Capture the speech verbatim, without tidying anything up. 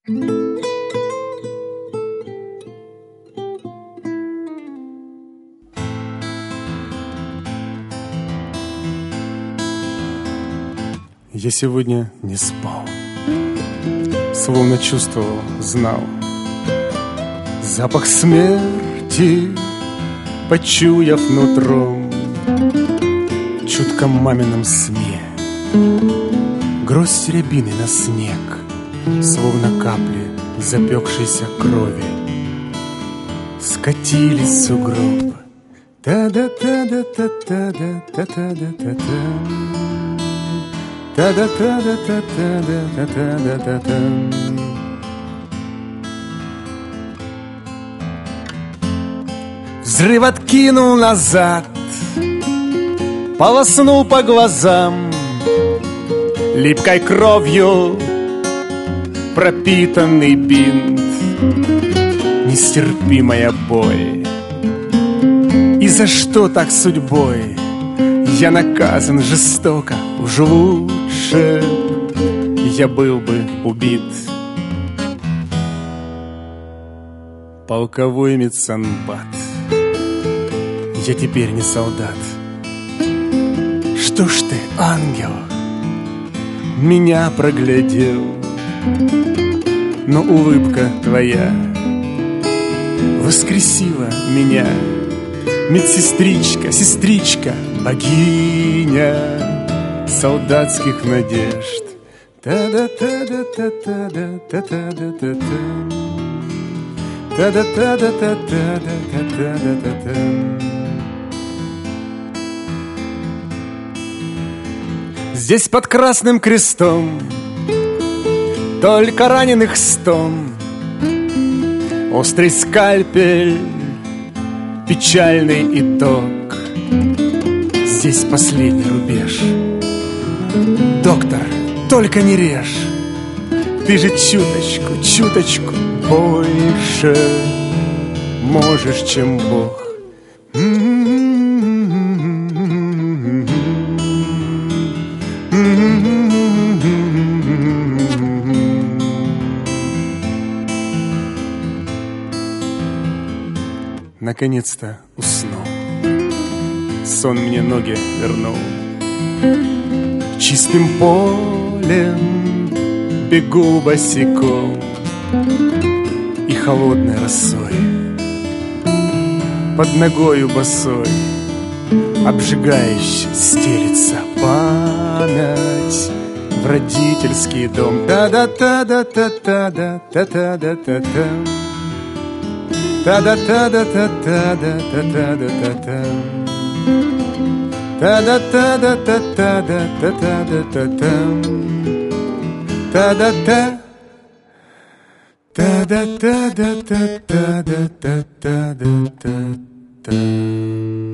Я сегодня не спал, словно чувствовал, знал запах смерти, почуяв нутром, в чутком мамином сне гроздь рябины на снег, словно капли запекшейся крови, скатились в сугроб. Та-да-та-да-та-та-да-та-та-да-та-та. Та-да-та-да-та-та-да-та-та-да-та-та. Взрыв откинул назад, полоснул по глазам, липкой кровью пропитанный бинт, нестерпимая боль. И за что так судьбой я наказан жестоко? Уж лучше я был бы убит. Полковой медсанбат, я теперь не солдат. Что ж ты, ангел, меня проглядел, но улыбка твоя воскресила меня. Медсестричка, сестричка, богиня солдатских надежд. Та-да-та-да-та-та-да-та-та-да-та-та. Та-да-та-да-та-та-да-та-та-да-та-та. Здесь под красным крестом только раненых стон, острый скальпель, печальный итог. Здесь последний рубеж. Доктор, только не режь. Ты же чуточку, чуточку больше можешь, чем Бог. Наконец-то уснул, сон мне ноги вернул. Чистым полем бегу босиком, и холодной росой под ногою босой обжигающе стелится память в родительский дом. Та-да-та-да-та-та-да-та-та-да-та-та. Та-да-та-да-та-та-да-та-та-да-та-та. Та-да-та-да-та-та-да-та-та-да-та-та. Та-да-та. Та-да-та-да-та-та-да-та-та-да-та-та.